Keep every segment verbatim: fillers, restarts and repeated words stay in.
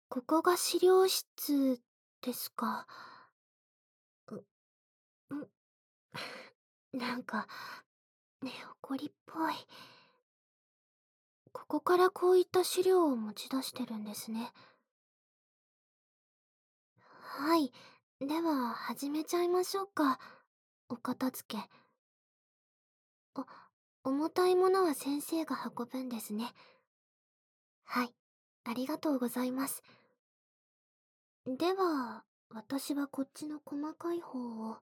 ここが資料室ですか。う、ん、なんか、ね、怒りっぽい。ここからこういった資料を持ち出してるんですね。はい。では、始めちゃいましょうか。お片付け。あ、重たいものは先生が運ぶんですね。はい。ありがとうございます。では、私はこっちの細かい方を。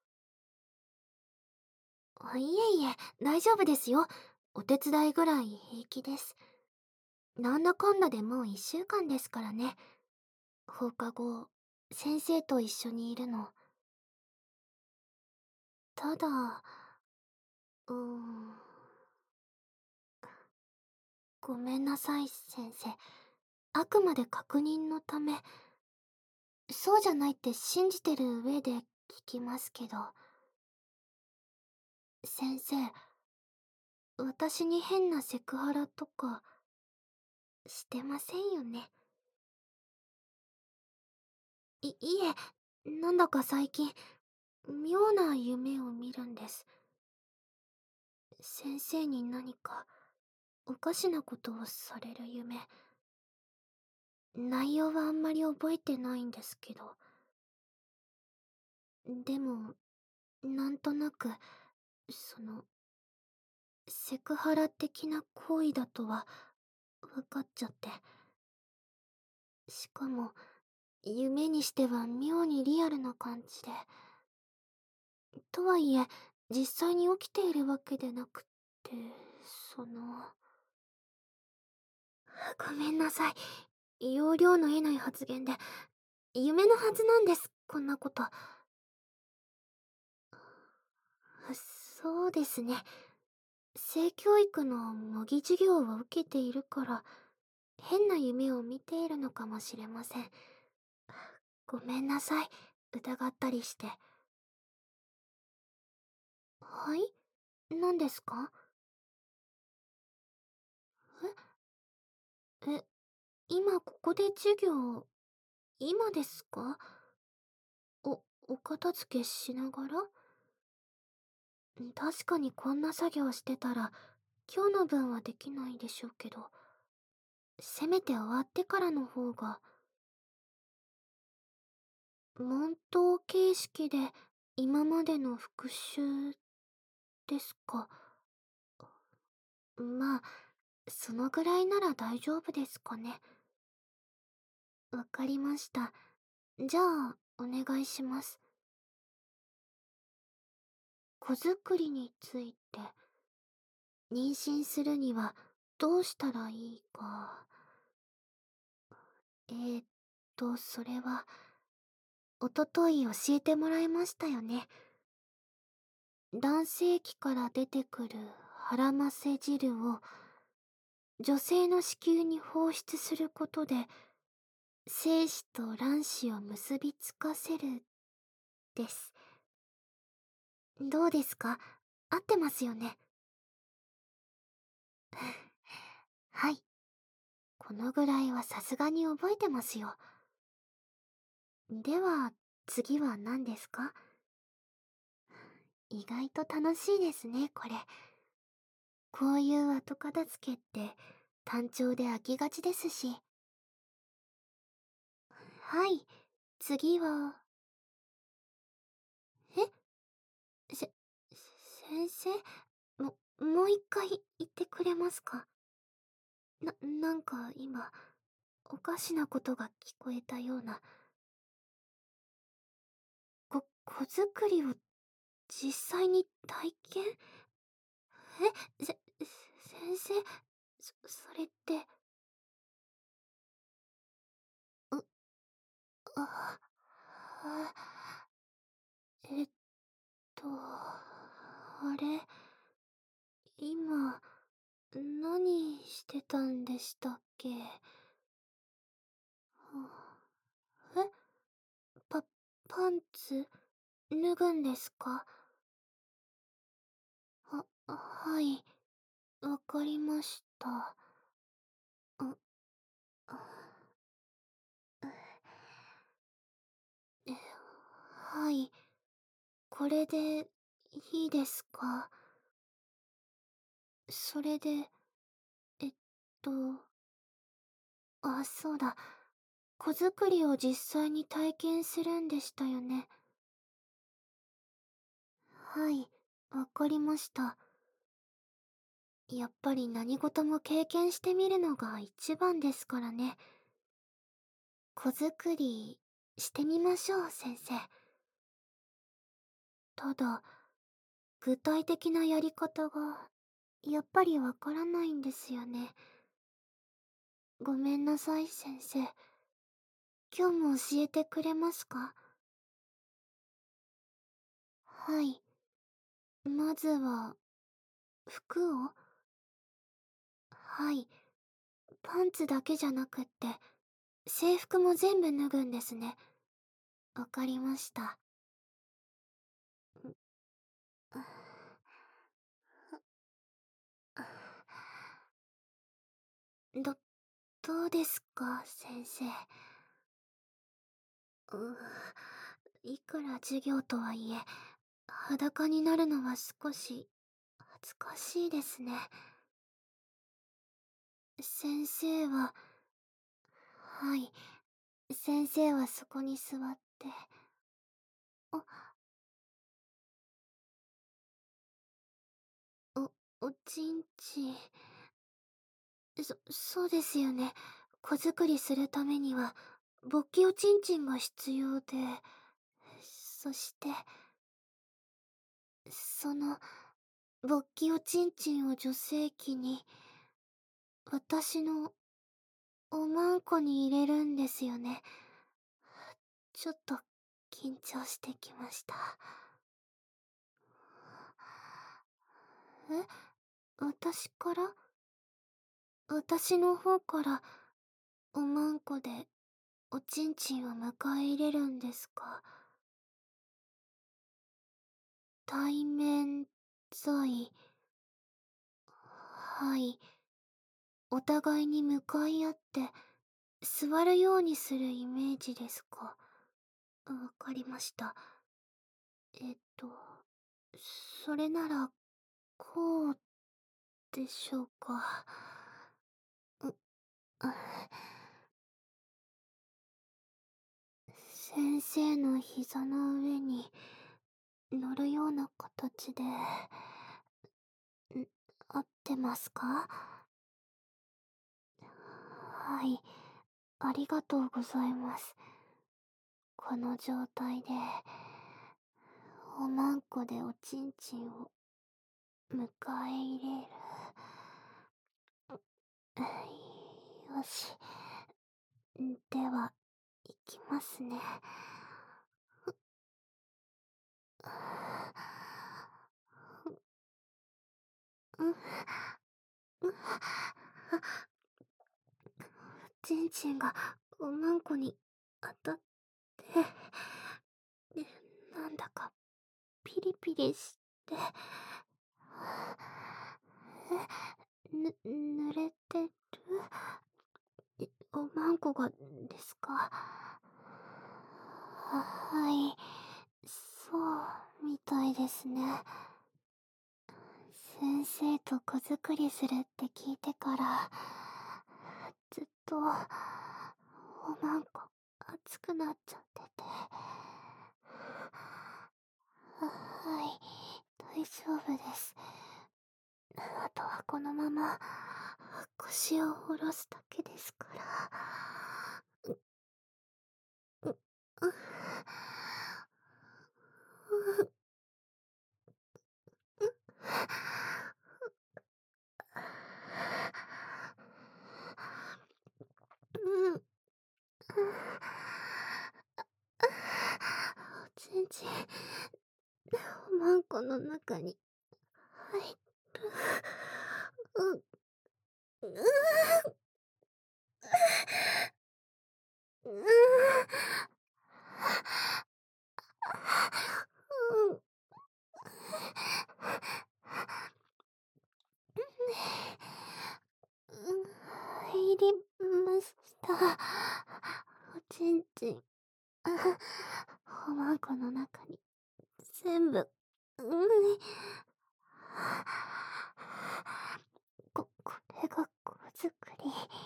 あ、いえいえ、大丈夫ですよ。お手伝いぐらい平気です。なんだかんだでもう一週間ですからね。放課後、先生と一緒にいるの。ただ、うーん、ごめんなさい、先生。あくまで確認のため、そうじゃないって信じてる上で聞きますけど。先生、私に変なセクハラとかしてませんよね。い、いえ、なんだか最近、妙な夢を見るんです。先生に何かおかしなことをされる夢。内容はあんまり覚えてないんですけど。でも、なんとなく、その、セクハラ的な行為だとは分かっちゃって。しかも、夢にしては妙にリアルな感じで。とはいえ、実際に起きているわけでなくって、その。ごめんなさい。要領の得ない発言で、夢のはずなんです、こんなこと。そうですね。性教育の模擬授業を受けているから、変な夢を見ているのかもしれません。ごめんなさい、疑ったりして。はい？何ですか？ええ、今ここで授業、今ですか？お、お片付けしながら？確かにこんな作業してたら、今日の分はできないでしょうけど、せめて終わってからの方が。問答形式で今までの復習ですか。まあ、そのぐらいなら大丈夫ですかね。わかりました。じゃあ、お願いします。子作りについて、妊娠するにはどうしたらいいか。えーっと、それは、おととい教えてもらいましたよね。男性器から出てくる腹ませ汁を女性の子宮に放出することで精子と卵子を結びつかせるです。どうですか？合ってますよね？はい。このぐらいはさすがに覚えてますよ。では、次は何ですか？意外と楽しいですね、これ。こういう後片付けって単調で飽きがちですし。はい。次は。えせ、先生、も、もう一回言ってくれますか？な、なんか今、おかしなことが聞こえたような。こ、子作りを実際に体験？え、せ、先生、そ、それって、う、あ、あ、えっと、あれ、今、何してたんでしたっけ？え、パ、パンツ、脱ぐんですか？は、はい、わかりました。あ、 はい。これでいいですか？それで、えっと、あ、そうだ。子作りを実際に体験するんでしたよね。はい、わかりました。やっぱり何事も経験してみるのが一番ですからね。子作りしてみましょう、先生。ただ、具体的なやり方がやっぱりわからないんですよね。ごめんなさい、先生。今日も教えてくれますか？はい。まずは、服を。はい。パンツだけじゃなくって、制服も全部脱ぐんですね。わかりました。ど、どうですか、先生。うーいくら授業とはいえ、裸になるのは少し恥ずかしいですね。先生は、はい。先生はそこに座って。あ、お、おちんちん。そ、そうですよね。子作りするためには、勃起おちんちんが必要で、そして、その、勃起おちんちんを女性器に、私のおまんこに入れるんですよね。ちょっと緊張してきました。え、私から？私の方からおまんこでおちんちんを迎え入れるんですか？対面罪。はい。お互いに向かい合って座るようにするイメージですか？わかりました。えっと、それなら、こうでしょうか。う、あ、先生の膝の上に乗るような形で、ん、合ってますか？はい、ありがとうございます。この状態で、おまんこでおちんちんを迎え入れる。よし。では、いきますね。うん、うん、ちんちんがおまんこに当たって、で、なんだかピリピリして、え、ぬ、濡れてる？え、おまんこがですか？はい、そうみたいですね。先生と子作りするって聞いてから、ずっと、おまんこ熱くなっちゃってて。は、はい、大丈夫です。あとはこのまま、腰を下ろすだけですから。う、う、う、う、うん。おちんちん、おまんこの中に入る。うん。ううううん。うん、入りました。おちんちん。おまんこの中ん。こ、これが子作り。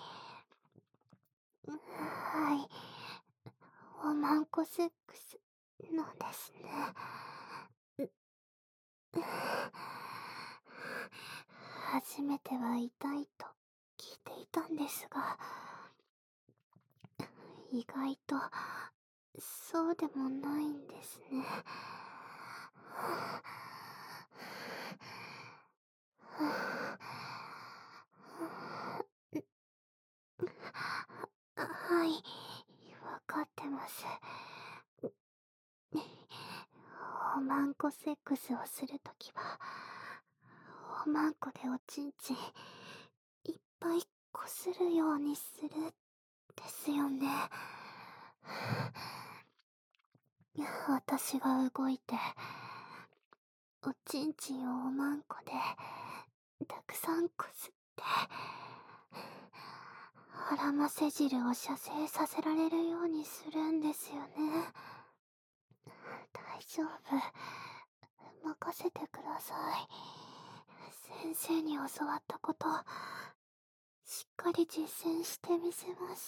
はい。おまんこセックスなんですね。初めては痛いと聞いていたんですが、意外とそうでもないんですね。はい、わかってます。おまんこセックスをするときは、おまんこでおちんちんいっぱいこするようにするですよね。私が動いて、おちんちんをおまんこでたくさんこすって、腹ませ汁を射精させられるようにするんですよね。大丈夫。任せてください。先生に教わったこと、しっかり実践してみせます。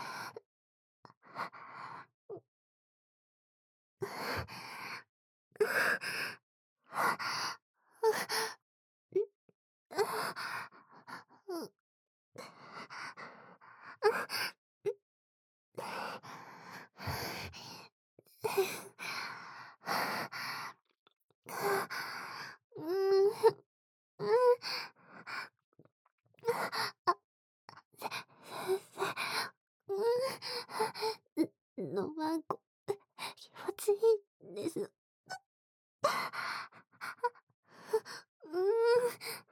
うん、うん、あ、せ、先生、うん、のまんこ、気持ちいいんです。うん、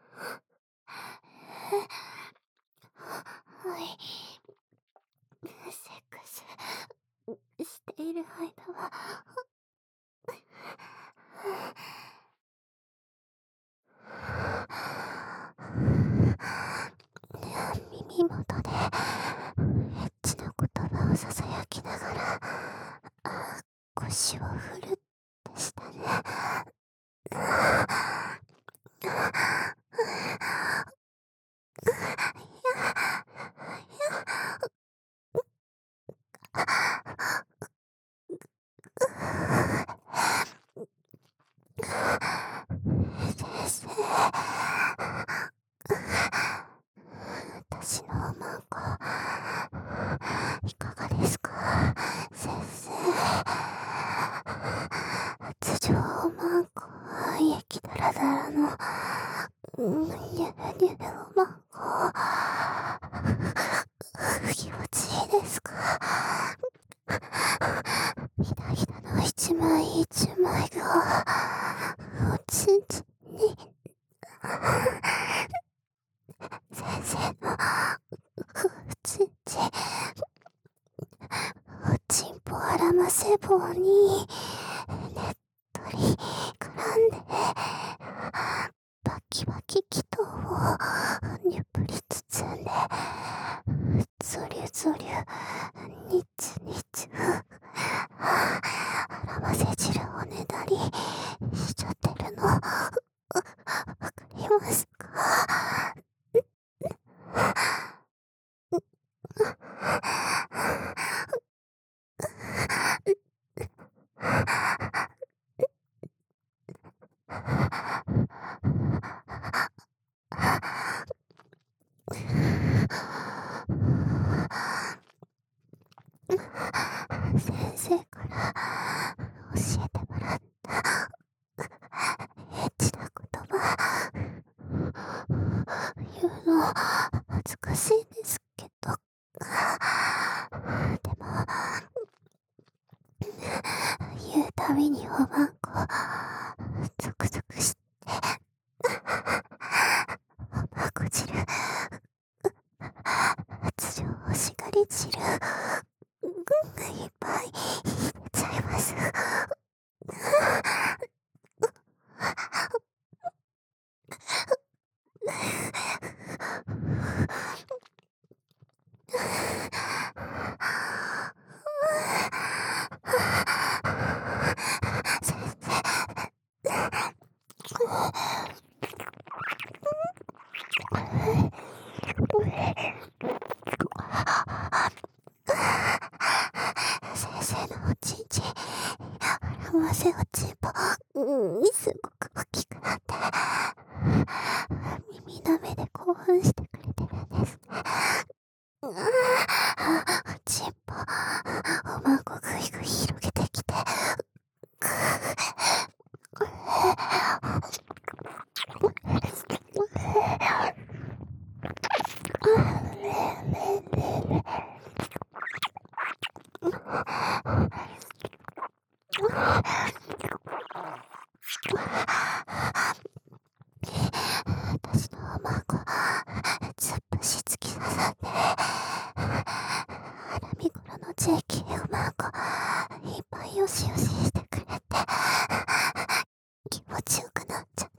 はい。セックスしている間は、耳元でエッチな言葉をささやきながら腰を振るでしたね。先生、私のおまんこいかがですか？先生、通常おまんこ液だらだらのうんにゅるにゅるおまんこ気持ちいいですか？ひだひだの一枚一枚がおちんちんに先生のおちんちんおちんぽあらませ棒にねっとり絡んでバキバキ気筒をにゅっぷり包んでゾリュゾリュニチニチあらませ汁をねだりしちゃってるのわかりますか？先生から教えてもらったエッチな言葉言うの恥ずかしいんですけど、でも言うたびにおまんこゾクゾクしておまんこ汁通常欲しがり汁いっぱい入れちゃいます。 先生のおちんちん、合わせおちんぽ、うん、すごく大きくなって、耳の目で興奮してくれてるんですね。うわぁ、おちんぽ、おまんこぐいぐい広げてきて、く私のおまんこ、突っ走突き刺さって、腹見頃のチェキおまんこ、いっぱいよしよししてくれて、気持ちよくなっちゃって。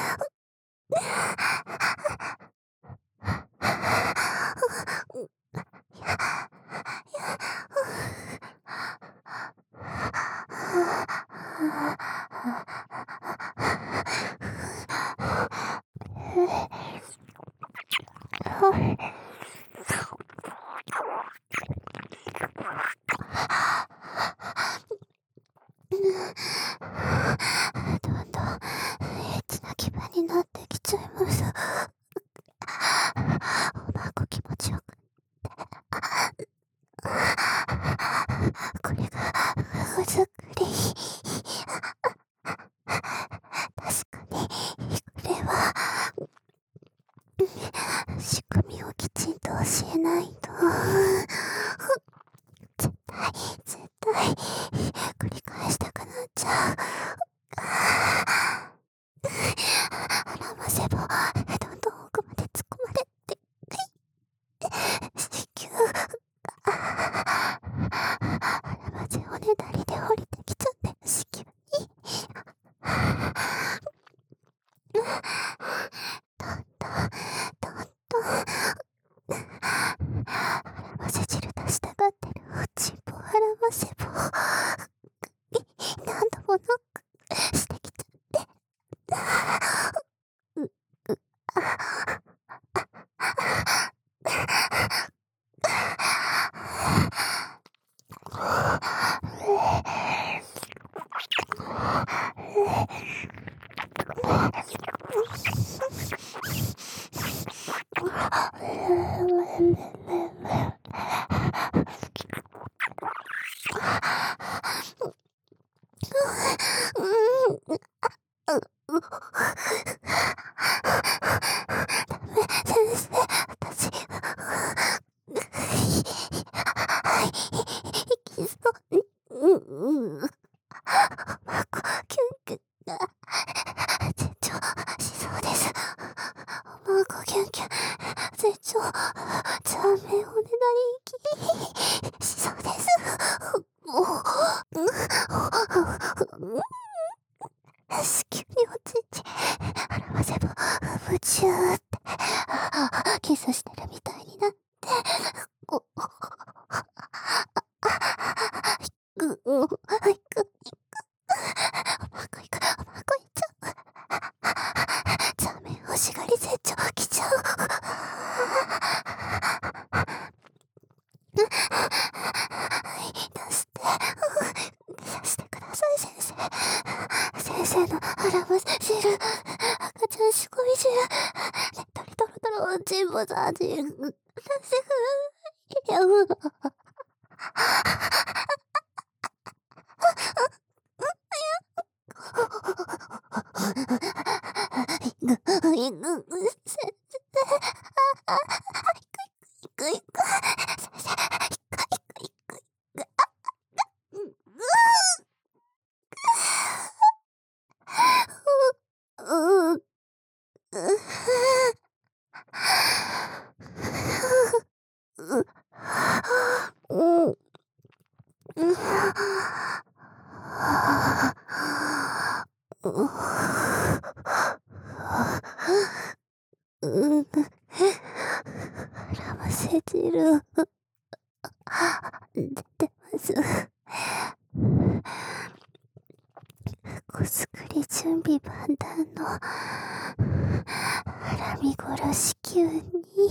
どんどんエッチな気分になってきちゃいます。おまんこ気持ちよく。これがふ作り。確かにこれは仕組みをきちんと教えないと。絶対絶対繰り返したくなっちゃう。腹ませぼどんどん奥まで突っ込まれて子宮腹ませおねだりで降りてきちゃって子宮にどんどんどんどん腹ませ汁出したがってるおちんぽ腹ませぼ何度もノックしてきちゃって。う、う、あ、先生、私、はい、いきそう。うん、うん。まこ、キュンキュンが、成長しそうです。おまんこキュンキュン、成長、チャーメンおねだりき、しそうです。もう、うん、子宮におちんちん、腹ませぼ、夢中って、キスしてるみたいになって、お、く、うん、はいく、いく、おまんこいく、おまんこいっちゃう。チャーメン欲しがり成長来ちゃう。はい、出して、出してください先生。先生の腹ませ汁、赤ちゃんしこみ汁、ねっとりとろとろちんぽさ味、出してください。やむ。ぐ、いぐ、先生、いくいく、先生、いくいくいくいく、あ、うん、う、う、う、う、う、うん、腹ませ汁、出てます。こすくり準備万体の腹見頃子宮に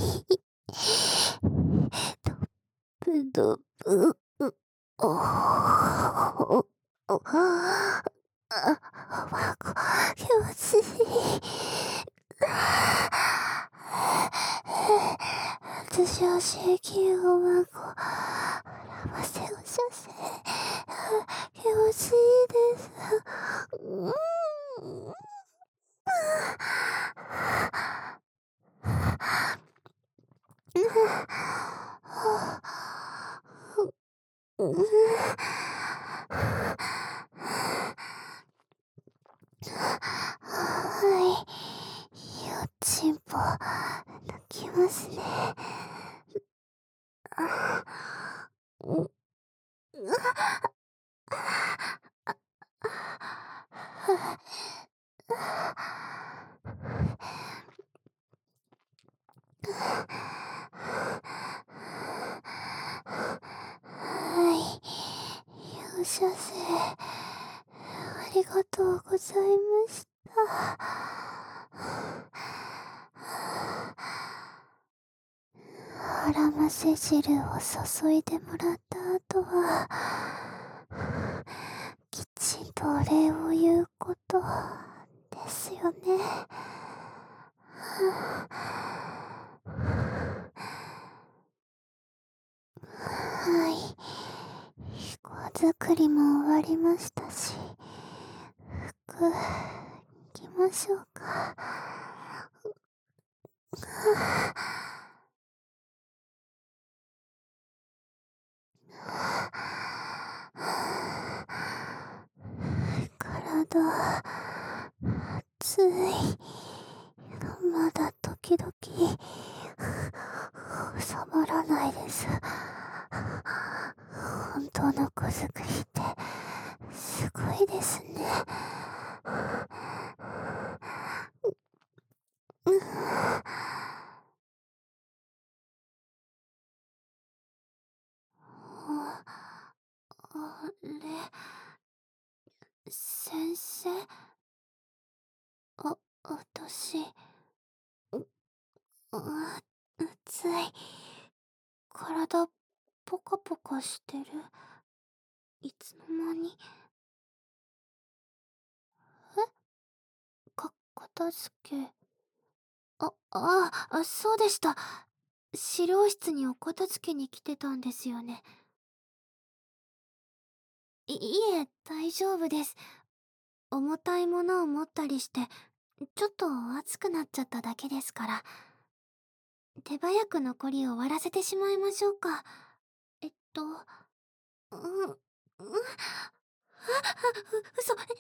ドブドブ、おおおああ、気持ちいい。私は刺激をまこ表せおしゃせ気持ちいいです。うんはい、よちんぽ抜きますね。うん、はい、よしゃせありがとうございました。腹ませ汁を注いでもらった後はきちんとお礼を言うことですよね。はい。子作りも終わりましたし、服、行きましょうか。体、熱い。まだ時々、収まらないです。本当の子作りって、すごいですね。あ、あれ、先生、あ、私、あ、熱い。体、ポカポカしてる。いつの間に。えか、片付け。あ、ああ、そうでした。資料室にお片付けに来てたんですよね。い、いえ、大丈夫です。重たいものを持ったりして、ちょっと熱くなっちゃっただけですから。手早く残りを終わらせてしまいましょうか。えっと、うん、うん、あ、あ、う、嘘、え、